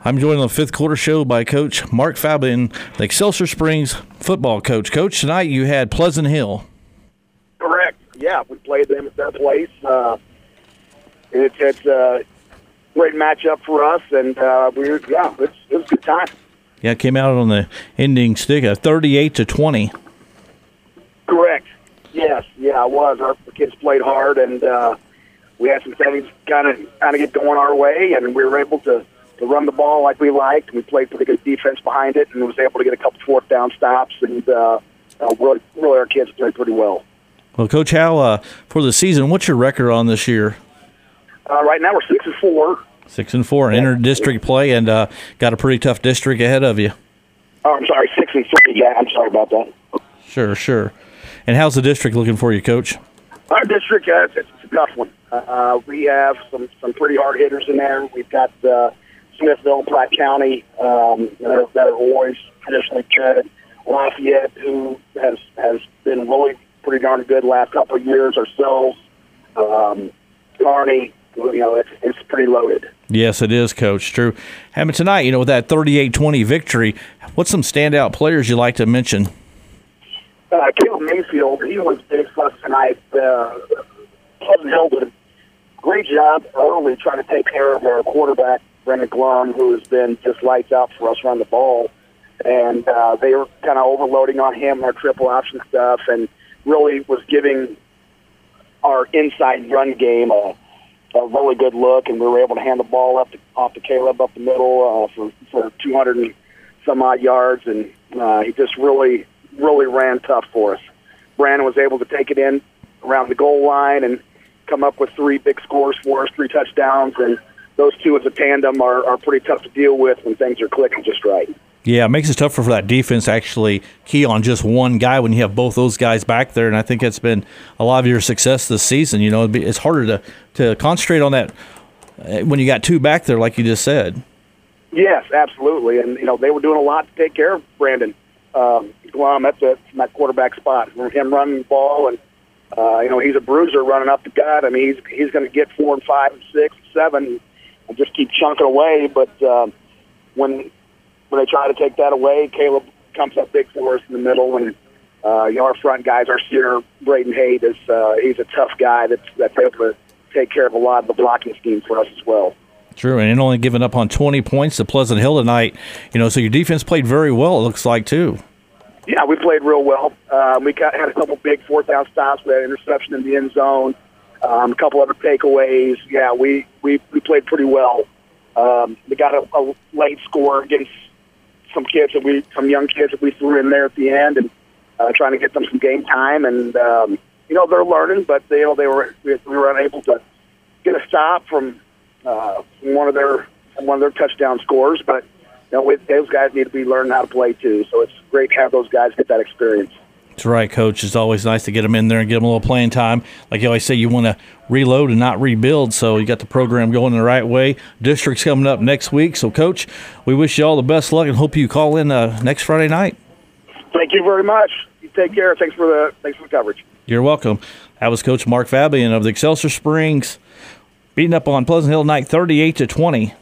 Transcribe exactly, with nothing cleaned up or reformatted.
I'm joined on the fifth quarter show by Coach Mark Fabian, the Excelsior Springs football coach. Coach, tonight you had Pleasant Hill. Correct. Yeah, we played them at their place. Uh, it's it's a great matchup for us, and uh, we yeah, it's, it was a good time. Yeah, it came out on the ending stick of thirty-eight to twenty. Correct. Yes. Yeah, it was. Our kids played hard, and uh, we had some things kind of kind of get going our way, and we were able to. to run the ball like we liked. We played pretty good defense behind it and was able to get a couple fourth down stops, and uh, uh, really, really our kids played pretty well. Well, Coach, how uh, for the season, what's your record on this year? Uh, right now we're six and four. Six and four, inter-district play, and uh, got a pretty tough district ahead of you. Oh, I'm sorry, six and three. Yeah, I'm sorry about that. Sure, sure. And how's the district looking for you, Coach? Our district, uh, it's, it's a tough one. Uh, we have some, some pretty hard hitters in there. We've got uh, Smithville, Platte County, um, that, are, that are always traditionally good. Lafayette, who has has been really pretty darn good the last couple of years ourselves. Um, Kearney, you know, it's, it's pretty loaded. Yes, it is, Coach. True. Having tonight, you know, with that thirty-eight twenty victory, what's some standout players you like to mention? Uh, Caleb Mayfield, he was big for us tonight. Uh, Pleasant Hill did a great job early trying to take care of our quarterback, Brendan Glum, who has been just lights out for us around the ball. And uh, they were kind of overloading on him, our triple option stuff, and really was giving our inside run game a, a really good look. And we were able to hand the ball up to, off to Caleb up the middle uh, for, for two hundred and some odd yards. And uh, he just really, really ran tough for us. Brandon was able to take it in around the goal line and come up with three big scores for us, three touchdowns. And those two as a tandem are, are pretty tough to deal with when things are clicking just right. Yeah, it makes it tougher for that defense to actually key on just one guy when you have both those guys back there, and I think that's been a lot of your success this season. You know, it'd be, it's harder to, to concentrate on that when you got two back there, like you just said. Yes, absolutely, and you know they were doing a lot to take care of Brandon um, Glum at the from that quarterback spot. Him running the ball, and uh, you know he's a bruiser running up the gut. I mean, he's he's going to get four and five and six and seven. And just keep chunking away, but um, when when they try to take that away, Caleb comes up big for us in the middle, and uh, you know our front guys, our seer Braden Haight is uh, he's a tough guy that's that's able to take care of a lot of the blocking scheme for us as well. True, and only giving up on twenty points to Pleasant Hill tonight. You know, so your defense played very well. It looks like too. Yeah, we played real well. Uh, we got, had a couple big fourth down stops. We had an interception in the end zone. Um, a couple other takeaways. Yeah, we, we, we played pretty well. Um, we got a, a late score against some kids that we, some young kids that we threw in there at the end, and uh, trying to get them some game time. And um, you know they're learning, but they, you know they were we were unable to get a stop from, uh, from one of their from one of their touchdown scores. But you know with, those guys need to be learning how to play too. So it's great to have those guys get that experience. That's right, Coach. It's always nice to get them in there and get them a little playing time. Like you always say, you want to reload and not rebuild, so you got the program going the right way. District's coming up next week. So, Coach, we wish you all the best luck and hope you call in uh, next Friday night. Thank you very much. You take care. Thanks for the thanks for the coverage. You're welcome. That was Coach Mark Fabian of the Excelsior Springs, beating up on Pleasant Hill tonight thirty-eight to twenty.